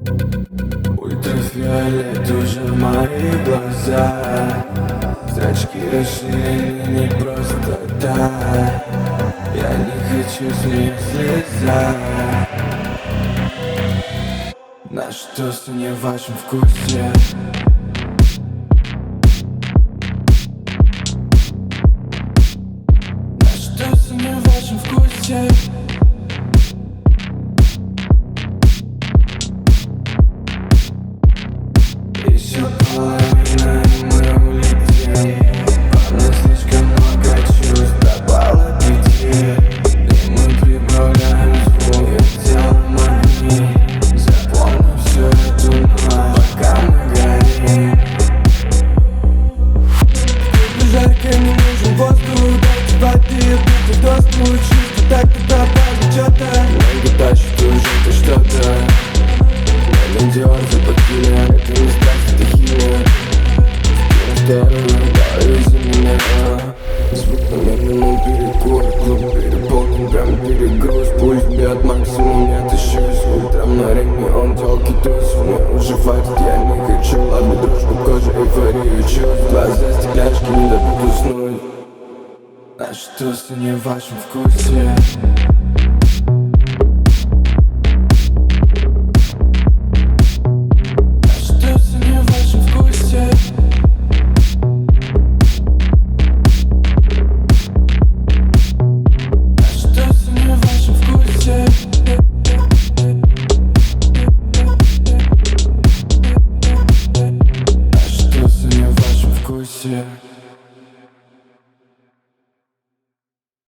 Ультрафиолет уже в мои глаза. Зрачки расширены не просто так. Я не хочу с нее слезать. Наши тосты не в вашем вкусе. Наши тосты не в вашем вкусе. Еще половина, и мы улетим. Во мне слишком много чувств, пропало аппетит. И мы прибавляем звук, и делаем огни. Запомни всю эту ночь, пока мы горим. Жарко, не нужен воздух, дайте воды, будто дождь будет чисто. Так ты пропали что-то. Ноги тащат уже ты что-то. Не дёрзай по киле, это не страсть, это химия. Вторую, довези меня. Звук на медленном перекуре, клуб переполнен, прям перегруз. Пусть бьет максимум, я тащусь. Утром на риме, он тёлки туз. Мне уже хватит, я не хочу. Ладно, дружбу, кожа, эйфорию чувств. Глаза стекляшки не дадут уснуть. Наши тосты не в вашем вкусе.